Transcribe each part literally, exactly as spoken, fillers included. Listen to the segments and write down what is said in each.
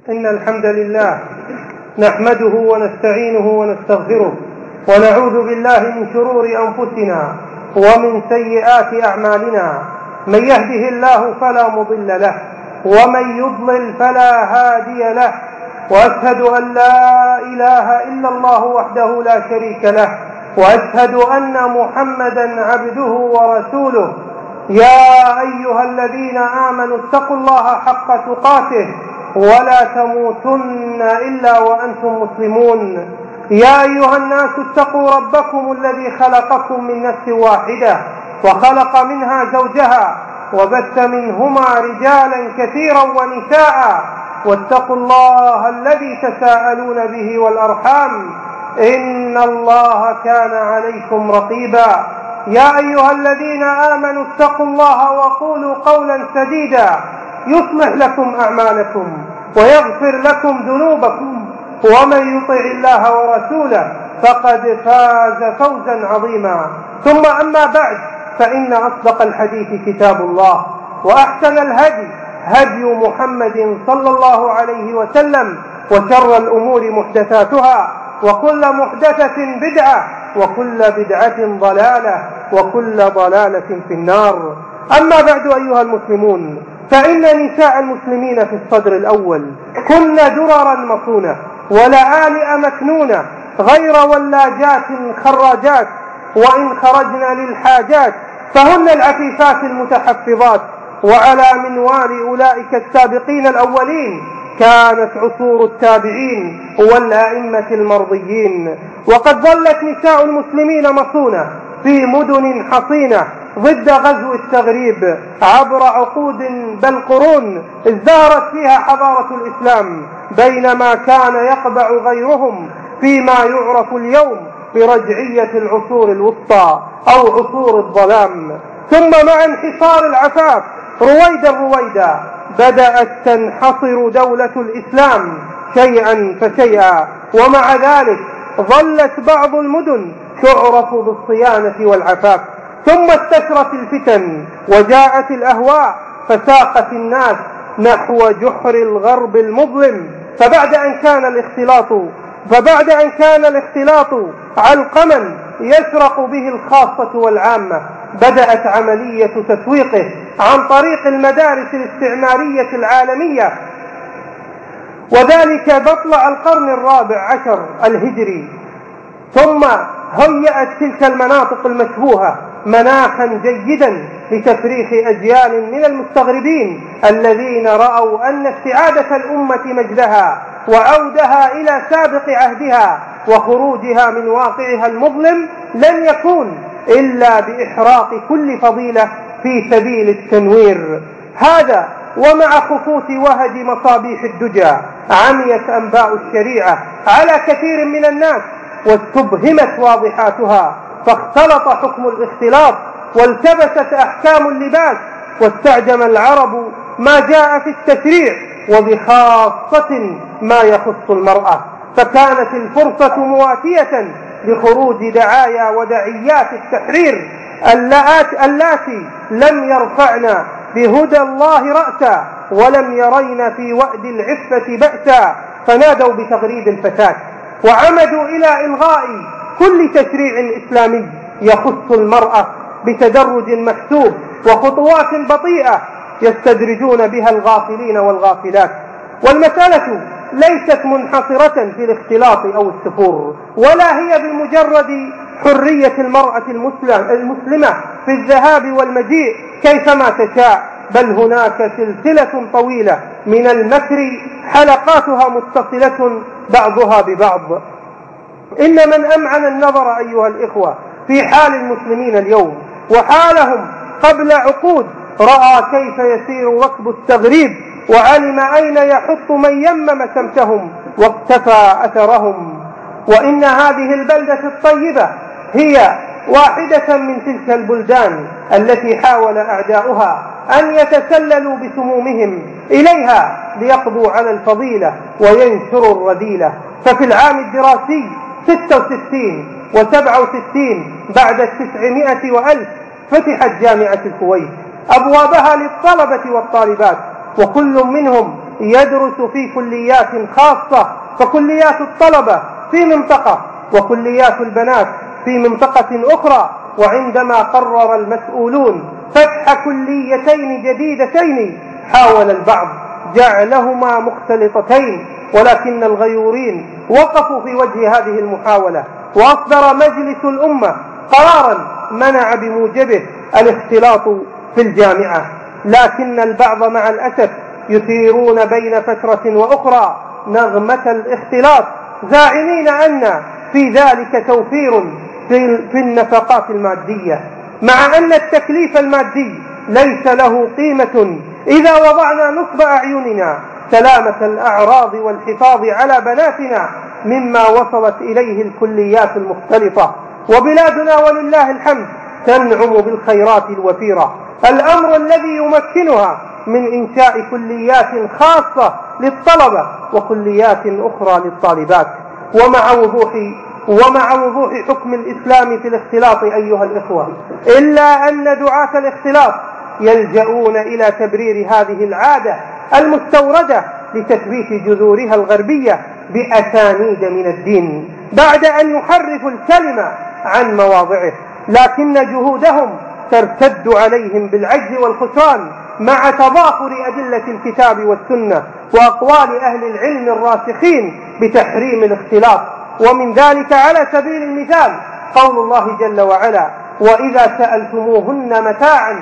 إن الحمد لله نحمده ونستعينه ونستغفره ونعوذ بالله من شرور أنفسنا ومن سيئات أعمالنا. من يهده الله فلا مضل له ومن يضلل فلا هادي له، وأشهد أن لا إله إلا الله وحده لا شريك له، وأشهد أن محمدا عبده ورسوله. يا أيها الذين آمنوا اتقوا الله حق تقاته ولا تموتن إلا وأنتم مسلمون. يا أيها الناس اتقوا ربكم الذي خلقكم من نفس واحدة وخلق منها زوجها وبث منهما رجالا كثيرا ونساء، واتقوا الله الذي تساءلون به والأرحام إن الله كان عليكم رقيبا. يا أيها الذين آمنوا اتقوا الله وقولوا قولا سديدا يصلح لكم أعمالكم ويغفر لكم ذنوبكم، ومن يطع الله ورسوله فقد فاز فوزا عظيما. ثم أما بعد، فإن أصدق الحديث كتاب الله، وأحسن الهدي هدي محمد صلى الله عليه وسلم، وشر الأمور محدثاتها، وكل محدثة بدعة، وكل بدعة ضلالة، وكل ضلالة في النار. أما بعد أيها المسلمون، فإن نساء المسلمين في الصدر الأول كن دررا مصونة ولآلئ مكنونة، غير ولاجات خراجات، وإن خرجن للحاجات فهن العفيفات المتحفظات. وعلى منوال أولئك السابقين الأولين كانت عصور التابعين والأئمة المرضيين. وقد ظلت نساء المسلمين مصونة في مدن حصينة ضد غزو التغريب عبر عقود بل قرون ازدهرت فيها حضارة الإسلام، بينما كان يقبع غيرهم فيما يعرف اليوم برجعية العصور الوسطى أو عصور الظلام. ثم مع انحصار العفاف رويدا رويدا بدأت تنحصر دولة الإسلام شيئا فشيئا، ومع ذلك ظلت بعض المدن تعرف بالصيانة والعفاف. ثم استشرت الفتن وجاءت الأهواء فساقت الناس نحو جحر الغرب المظلم. فبعد أن كان الاختلاط فبعد أن كان الاختلاط علقما يشرق به الخاصة والعامة، بدأت عملية تسويقه عن طريق المدارس الاستعمارية العالمية، وذلك مطلع القرن الرابع عشر الهجري. ثم هيأت تلك المناطق المشبوهة مناخا جيدا لتفريخ أجيال من المستغربين الذين رأوا أن استعادة الأمة مجدها وعودها إلى سابق عهدها وخروجها من واقعها المظلم لن يكون إلا بإحراق كل فضيلة في سبيل التنوير. هذا ومع خفوت وهج مصابيح الدجى عميت أنباء الشريعة على كثير من الناس واستبهمت واضحاتها، فاختلط حكم الاختلاط والتبست أحكام اللباس، واستعجم العرب ما جاء في التشريع وبخاصة ما يخص المرأة، فكانت الفرصة مواتية لخروج دعايا ودعيات التحرير اللاتي لم يرفعن بهدى الله رأسا ولم يرين في وأد العفة بأسا، فنادوا بتغريد الفتاة وعمدوا إلى إلغاء كل تشريع إسلامي يخص المرأة بتدرج محسوب وخطوات بطيئة يستدرجون بها الغافلين والغافلات. والمسألة ليست منحصرة في الاختلاط أو السفور، ولا هي بمجرد حرية المرأة المسلمة في الذهاب والمجيء كيفما تشاء، بل هناك سلسلة طويلة من المكر حلقاتها متصلة بعضها ببعض. إن من أمعن النظر أيها الإخوة في حال المسلمين اليوم وحالهم قبل عقود رأى كيف يسير ركب التغريب، وعلم أين يحط من يمم سمتهم واقتفى أثرهم. وإن هذه البلدة الطيبة هي واحدة من تلك البلدان التي حاول أعداؤها أن يتسللوا بسمومهم إليها ليقضوا على الفضيلة وينشروا الرذيلة. ففي العام الدراسي ستة وستين وسبعة وستين بعد التسعمائة وألف فتحت جامعة الكويت أبوابها للطلبة والطالبات، وكل منهم يدرس في كليات خاصة، فكليات الطلبة في منطقة وكليات البنات في منطقة أخرى. وعندما قرر المسؤولون فتح كليتين جديدتين حاول البعض جعلهما مختلطتين، ولكن الغيورين وقفوا في وجه هذه المحاولة، وأصدر مجلس الأمة قرارا منع بموجبه الاختلاط في الجامعة. لكن البعض مع الأسف يثيرون بين فترة وأخرى نغمة الاختلاط، زاعمين أن في ذلك توفير في النفقات المادية، مع أن التكليف المادي ليس له قيمة إذا وضعنا نصب أعيننا سلامة الأعراض والحفاظ على بناتنا مما وصلت إليه الكليات المختلطة. وبلادنا ولله الحمد تنعم بالخيرات الوفيرة، الأمر الذي يمكنها من إنشاء كليات خاصة للطلبة وكليات أخرى للطالبات. ومع وضوح ومع وضوح حكم الإسلام في الاختلاط أيها الإخوة، إلا أن دعاة الاختلاط يلجؤون إلى تبرير هذه العادة المستوردة لتثبيت جذورها الغربية بأسانيد من الدين، بعد أن يحرفوا الكلمة عن مواضعه، لكن جهودهم ترتد عليهم بالعجز والخسران مع تضافر أدلة الكتاب والسنة وأقوال أهل العلم الراسخين بتحريم الاختلاط. ومن ذلك على سبيل المثال قول الله جل وعلا: وإذا سألتموهن متاعا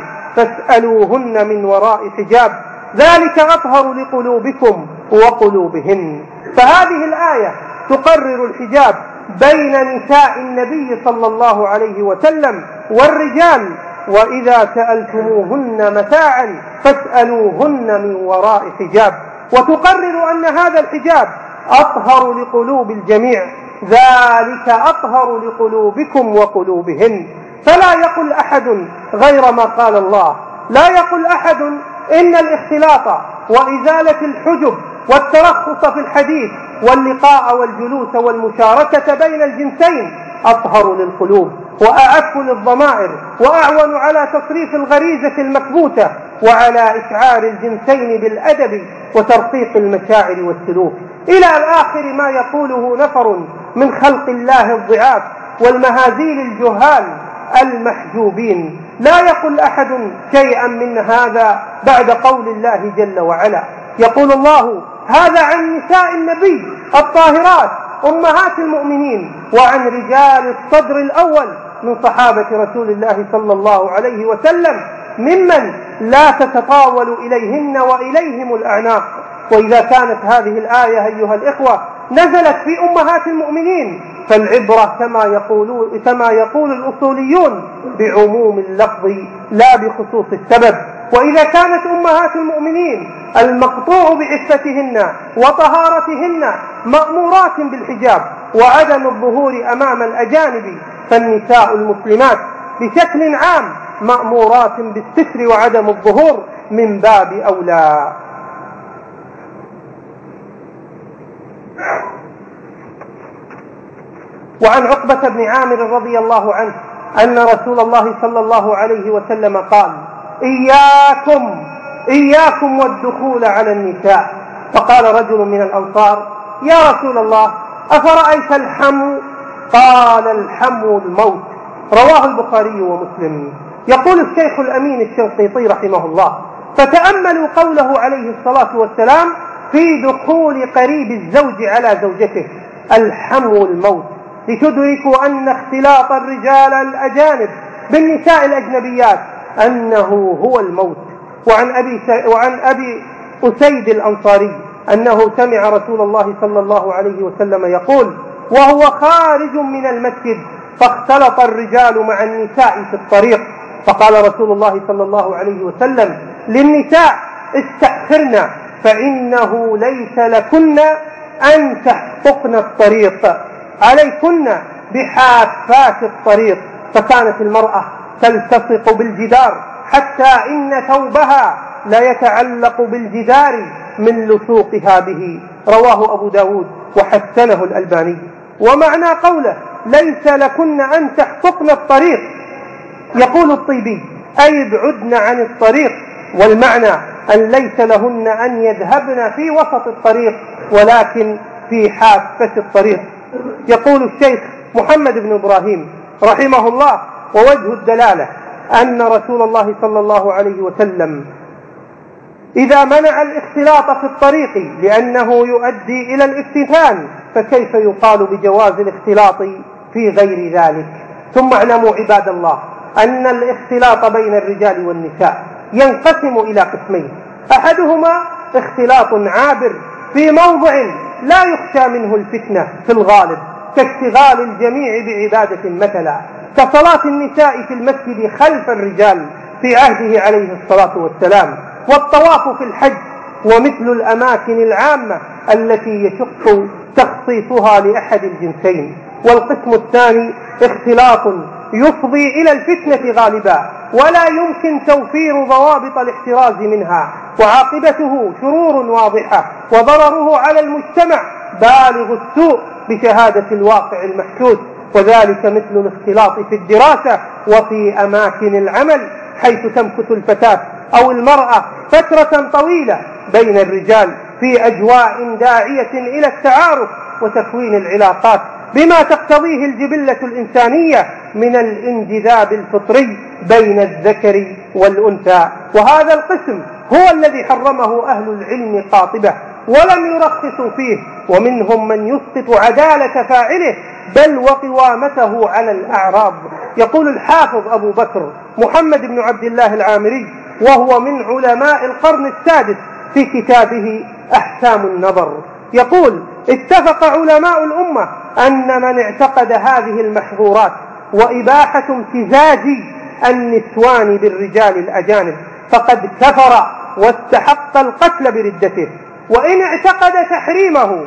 فاسألوهن من وراء حجاب ذلك أطهر لقلوبكم وقلوبهن. فهذه الآية تقرر الحجاب بين نساء النبي صلى الله عليه وسلم والرجال: وإذا سألتموهن متاعا فاسألوهن من وراء حجاب، وتقرر أن هذا الحجاب أطهر لقلوب الجميع، ذلك أطهر لقلوبكم وقلوبهن. فلا يقل أحد غير ما قال الله، لا يقل أحد إن الاختلاط وإزالة الحجب والترخص في الحديث واللقاء والجلوس والمشاركة بين الجنسين أطهر للقلوب وأعف للضمائر وأعون على تصريف الغريزة المكبوتة وعلى إشعار الجنسين بالأدب وترقيق المشاعر والسلوك، إلى الآخر ما يقوله نفر من خلق الله الضعاف والمهازيل الجهال المحجوبين. لا يقل أحد شيئا من هذا بعد قول الله جل وعلا. يقول الله هذا عن نساء النبي الطاهرات أمهات المؤمنين، وعن رجال الصدر الأول من صحابة رسول الله صلى الله عليه وسلم ممن لا تتطاول إليهن وإليهم الأعناق. وإذا كانت هذه الآية أيها الإخوة نزلت في أمهات المؤمنين فالعبرة كما يقول, كما يقول الأصوليون بعموم اللفظ لا بخصوص السبب. وإذا كانت أمهات المؤمنين المقطوع بعفتهن وطهارتهن مأمورات بالحجاب وعدم الظهور أمام الأجانب، فالنساء المسلمات بشكل عام مأمورات بالستر وعدم الظهور من باب أولى. وعن عقبة بن عامر رضي الله عنه أن رسول الله صلى الله عليه وسلم قال: إياكم إياكم والدخول على النساء. فقال رجل من الأنصار: يا رسول الله أفرأيت الحمو؟ قال: الحمو الموت. رواه البخاري ومسلم. يقول الشيخ الأمين الشنقيطي رحمه الله: فتأملوا قوله عليه الصلاة والسلام في دخول قريب الزوج على زوجته: الحمو الموت، لتدركوا أن اختلاط الرجال الأجانب بالنساء الأجنبيات أنه هو الموت. وعن أبي, وعن أبي أسيد الأنصاري أنه سمع رسول الله صلى الله عليه وسلم يقول وهو خارج من المسجد: فاختلط الرجال مع النساء في الطريق، فقال رسول الله صلى الله عليه وسلم للنساء: استأخرن فإنه ليس لكن أن تحققن الطريق، عليكن بحافات الطريق. فكانت المرأة تلتصق بالجدار حتى إن ثوبها لا يتعلق بالجدار من لصوقها به. رواه أبو داود وحسنه الألباني. ومعنى قوله ليس لكن أن تحققن الطريق، يقول الطيبي: أي ابعدن عن الطريق، والمعنى أن ليس لهن أن يذهبن في وسط الطريق ولكن في حافة الطريق. يقول الشيخ محمد بن إبراهيم رحمه الله: ووجه الدلالة أن رسول الله صلى الله عليه وسلم إذا منع الاختلاط في الطريق لأنه يؤدي إلى الافتتان، فكيف يقال بجواز الاختلاط في غير ذلك؟ ثم اعلموا عباد الله أن الاختلاط بين الرجال والنساء ينقسم إلى قسمين: أحدهما اختلاط عابر في موضع لا يخشى منه الفتنة في الغالب، كاشتغال الجميع بعبادة مثلا، كصلاة النساء في المسجد خلف الرجال في عهده عليه الصلاة والسلام، والطواف في الحج، ومثل الأماكن العامة التي يشق تخصيصها لأحد الجنسين. والقسم الثاني اختلاط يفضي إلى الفتنة غالبا ولا يمكن توفير ضوابط الاحتراز منها، وعاقبته شرور واضحة وضرره على المجتمع بالغ السوء بشهادة الواقع المحسوس، وذلك مثل الاختلاط في الدراسة وفي أماكن العمل، حيث تمكث الفتاة أو المرأة فترة طويلة بين الرجال في أجواء داعية إلى التعارف وتكوين العلاقات بما تقتضيه الجبلة الإنسانية من الانجذاب الفطري بين الذكر والأنثى. وهذا القسم هو الذي حرمه أهل العلم قاطبة ولم يرخصوا فيه، ومنهم من يسقط عدالة فاعله بل وقوامته على الأعراض. يقول الحافظ أبو بكر محمد بن عبد الله العامري وهو من علماء القرن السادس في كتابه أحكام النظر، يقول: اتفق علماء الأمة أن من اعتقد هذه المحظورات وإباحة امتزاج النسوان بالرجال الأجانب فقد كفر واستحق القتل بردته، وإن اعتقد تحريمه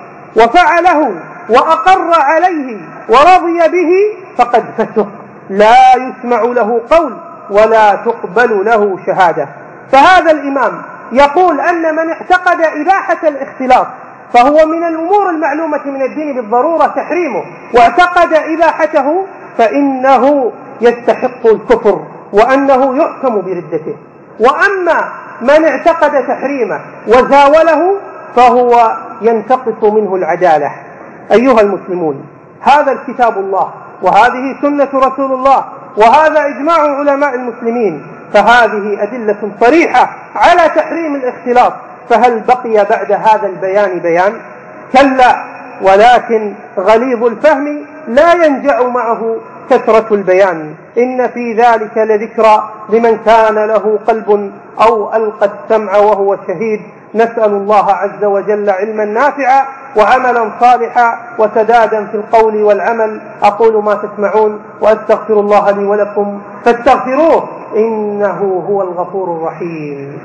وفعله وأقر عليه ورضي به فقد فسق، لا يسمع له قول ولا تقبل له شهادة. فهذا الإمام يقول أن من اعتقد إباحة الاختلاط فهو من الأمور المعلومة من الدين بالضرورة تحريمه، واعتقد إباحته فإنه يستحق الكفر وأنه يحكم بردته. وأما من اعتقد تحريمه وزاوله فهو ينتقص منه العدالة. أيها المسلمون، هذا الكتاب الله وهذه سنة رسول الله وهذا إجماع علماء المسلمين، فهذه أدلة صريحة على تحريم الاختلاط، فهل بقي بعد هذا البيان بيان؟ كلا، ولكن غليظ الفهم لا ينجع معه كثرة البيان. إن في ذلك لذكرى لمن كان له قلب أو ألقى السمع وهو شهيد. نسأل الله عز وجل علما نافعا وعملا صالحا وسدادا في القول والعمل. أقول ما تسمعون وأستغفر الله لي ولكم فاستغفروه إنه هو الغفور الرحيم.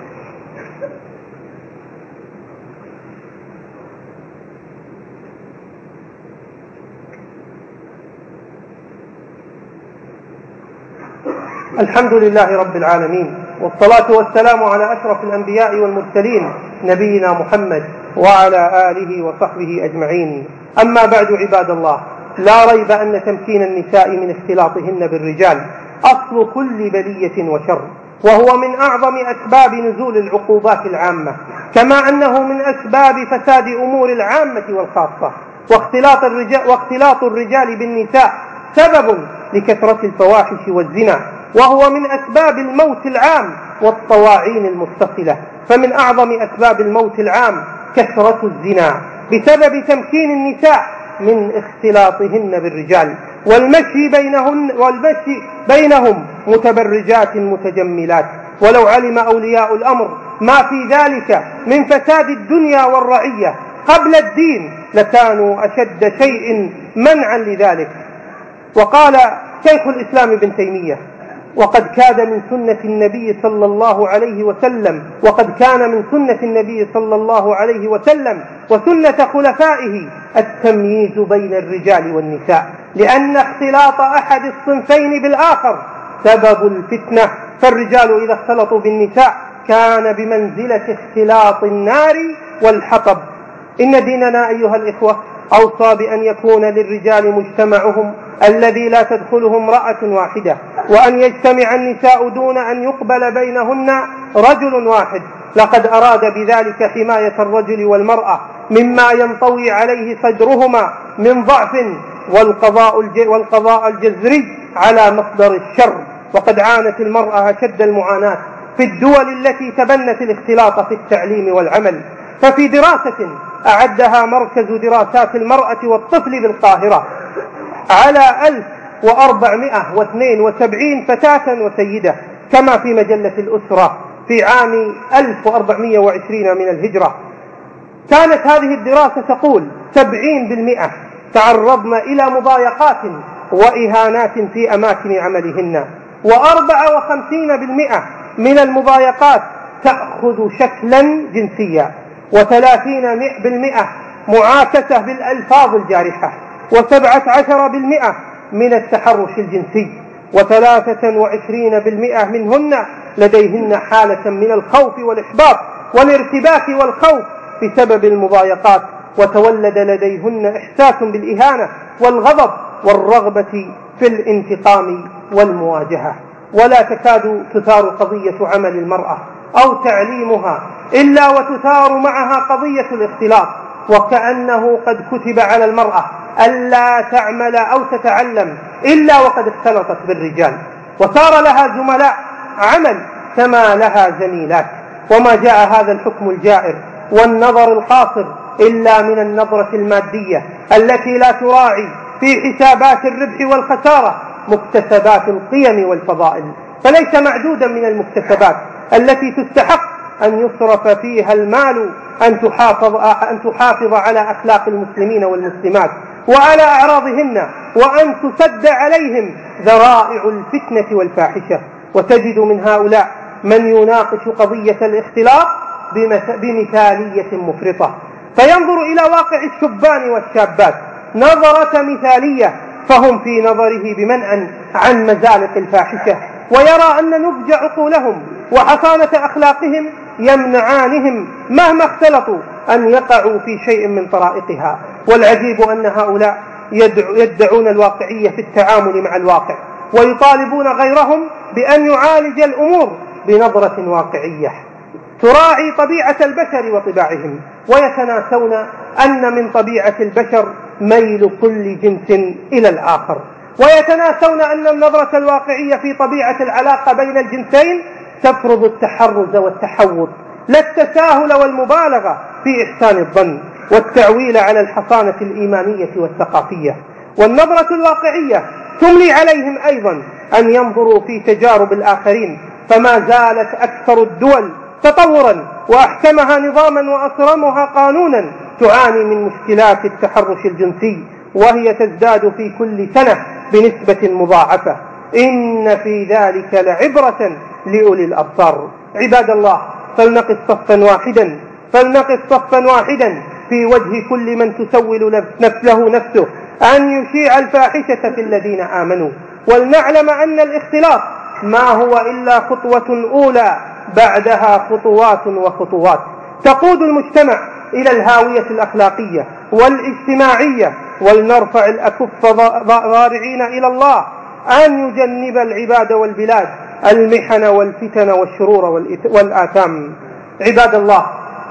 الحمد لله رب العالمين، والصلاة والسلام على أشرف الأنبياء والمرسلين نبينا محمد وعلى آله وصحبه أجمعين. أما بعد عباد الله، لا ريب أن تمكين النساء من اختلاطهن بالرجال أصل كل بلية وشر، وهو من أعظم أسباب نزول العقوبات العامة، كما أنه من أسباب فساد أمور العامة والخاصة. واختلاط الرجال, واختلاط الرجال بالنساء سبب لكثرة الفواحش والزنا، وهو من أسباب الموت العام والطواعين المتصلة. فمن أعظم أسباب الموت العام كثرة الزنا بسبب تمكين النساء من اختلاطهن بالرجال والمشي بينهن والمشي بينهم متبرجات متجملات. ولو علم أولياء الأمر ما في ذلك من فساد الدنيا والرعية قبل الدين لكانوا أشد شيء منعا لذلك. وقال شيخ الإسلام ابن تيمية: وقد كان من سنة النبي صلى الله عليه وسلم وقد كان من سنة النبي صلى الله عليه وسلم وسنة خلفائه التمييز بين الرجال والنساء، لأن اختلاط أحد الصنفين بالآخر سبب الفتنة. فالرجال إذا اختلطوا بالنساء كان بمنزلة اختلاط النار والحطب. إن ديننا أيها الإخوة أوصى بأن يكون للرجال مجتمعهم الذي لا تدخله امرأة واحدة، وأن يجتمع النساء دون أن يقبل بينهن رجل واحد، لقد أراد بذلك حماية الرجل والمرأة مما ينطوي عليه صدرهما من ضعف والقضاء, الج... والقضاء الجذري على مصدر الشر. وقد عانت المرأة أشد المعاناة في الدول التي تبنت الاختلاط في التعليم والعمل. ففي دراسة أعدها مركز دراسات المرأة والطفل بالقاهرة على ألف وأربعمائة واثنين وسبعين فتاة وسيدة كما في مجلة الأسرة في عام ألف وأربعمائة وعشرين من الهجرة، كانت هذه الدراسة تقول سبعين بالمئة تعرضن إلى مضايقات وإهانات في أماكن عملهن، وأربعة وخمسين بالمئة من المضايقات تأخذ شكلا جنسيا، وثلاثين بالمئة معاكسة بالألفاظ الجارحة، وسبعة عشر بالمئة من التحرش الجنسي، وثلاثة وعشرين بالمئة منهن لديهن حالة من الخوف والإحباط والارتباك والخوف بسبب المضايقات، وتولد لديهن إحساس بالإهانة والغضب والرغبة في الانتقام والمواجهة. ولا تكاد تثار قضية عمل المرأة أو تعليمها إلا وتثار معها قضية الاختلاط، وكأنه قد كتب على المرأة ألا تعمل أو تتعلم إلا وقد اختلطت بالرجال، وصار لها زملاء عمل كما لها زميلات. وما جاء هذا الحكم الجائر والنظر القاصر إلا من النظرة المادية التي لا تراعي في حسابات الربح والخسارة مكتسبات القيم والفضائل. فليس معدودا من المكتسبات التي تستحق أن يصرف فيها المال أن تحافظ, أن تحافظ على أخلاق المسلمين والمسلمات وعلى أعراضهن، وأن تسد عليهم ذرائع الفتنة والفاحشة. وتجد من هؤلاء من يناقش قضية الاختلاط بمثالية مفرطة، فينظر إلى واقع الشبان والشابات نظرة مثالية، فهم في نظره بمنع عن مزالق الفاحشة، ويرى أن نضج عقولهم وحصانة أخلاقهم يمنعانهم مهما اختلطوا أن يقعوا في شيء من طرائقها. والعجيب أن هؤلاء يدعون الواقعية في التعامل مع الواقع، ويطالبون غيرهم بأن يعالج الأمور بنظرة واقعية تراعي طبيعة البشر وطباعهم، ويتناسون أن من طبيعة البشر ميل كل جنس إلى الآخر، ويتناسون أن النظرة الواقعية في طبيعة العلاقة بين الجنسين تفرض التحرز والتحوط، لا التساهل والمبالغة في إحسان الظن والتعويل على الحصانة الإيمانية والثقافية. والنظرة الواقعية تملي عليهم أيضا أن ينظروا في تجارب الآخرين، فما زالت أكثر الدول تطورا وأحكمها نظاما وأصرمها قانونا تعاني من مشكلات التحرش الجنسي، وهي تزداد في كل سنة بنسبة مضاعفة. إن في ذلك لعبرة لأولي الأبصار. عباد الله، فلنقف صفا واحدا فلنقف صفا واحدا في وجه كل من تسول له نفسه أن يشيع الفاحشة في الذين آمنوا، ولنعلم أن الاختلاط ما هو إلا خطوة أولى، بعدها خطوات وخطوات تقود المجتمع إلى الهاوية الأخلاقية والاجتماعية. ولنرفع الأكف ضارعين إلى الله أن يجنب العباد والبلاد المحن والفتن والشرور والآثام. عباد الله،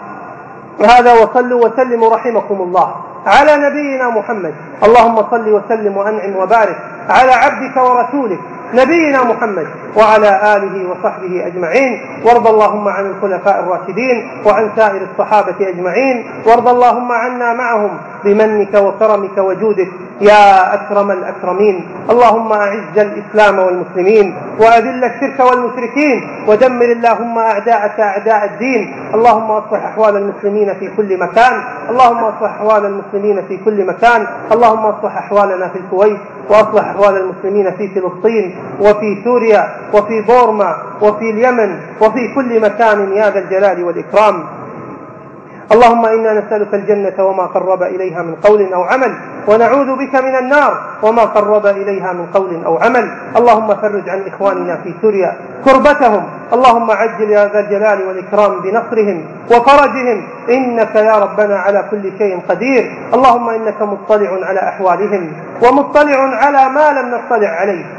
هذا وصلوا وسلموا رحمكم الله على نبينا محمد. اللهم صل وسلم وأنعم وبارك على عبدك ورسولك نبينا محمد وعلى آله وصحبه أجمعين. وارض اللهم عن الخلفاء الراشدين وعن سائر الصحابة أجمعين، وارض اللهم عنا معهم بمنك وكرمك وجودك يا أكرم الأكرمين. اللهم أعز الإسلام والمسلمين وأذل الشرك والمشركين، ودمر اللهم أعداءك أعداء الدين. اللهم أصلح أحوال المسلمين في كل مكان اللهم أصلح أحوال المسلمين في كل مكان اللهم أصلح أحوالنا في الكويت، وأصلح أحوال المسلمين في فلسطين وفي سوريا وفي بورما وفي اليمن وفي كل مكان يا ذا الجلال والإكرام. اللهم إنا نسألك الجنة وما قرب إليها من قول أو عمل، ونعوذ بك من النار وما قرب إليها من قول أو عمل. اللهم فرج عن إخواننا في سوريا كربتهم، اللهم عجل يا ذا الجلال والإكرام بنصرهم وفرجهم، إنك يا ربنا على كل شيء قدير. اللهم إنك مطلع على أحوالهم ومطلع على ما لم نطلع عليه،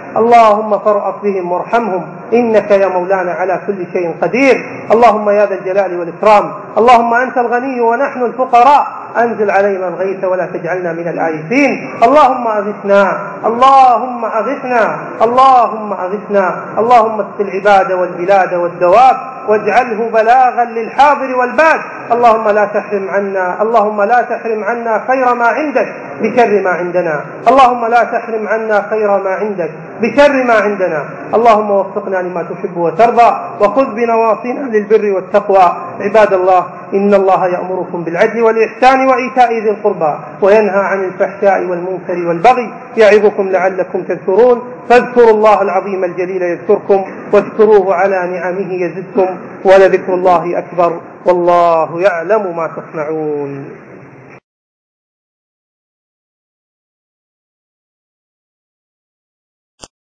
اللهم فارأف بهم وارحمهم إنك يا مولانا على كل شيء قدير. اللهم يا ذا الجلال والإكرام، اللهم أنت الغني ونحن الفقراء، أنزل علينا الغيث ولا تجعلنا من الآيسين. اللهم أغثنا، اللهم أغثنا، اللهم أغثنا، اللهم اسق العباد والبلاد والدواب واجعله بلاغا للحاضر والباد. اللهم لا تحرم عنا، اللهم لا تحرم عنا خير ما عندك بشر ما عندنا، اللهم لا تحرم عنا خير ما عندك بشر ما عندنا. اللهم وفقنا لما تحب وترضى، وخذ بنواصينا للبر والتقوى. عباد الله، إن الله يأمركم بالعدل والإحسان وإيتاء ذي القربى وينهى عن الفحشاء والمنكر والبغي يعظكم لعلكم تذكرون. فاذكروا الله العظيم الجليل يذكركم، واذكروه على نعمه يزدكم، ولذكر الله أكبر، والله يعلم ما تصنعون.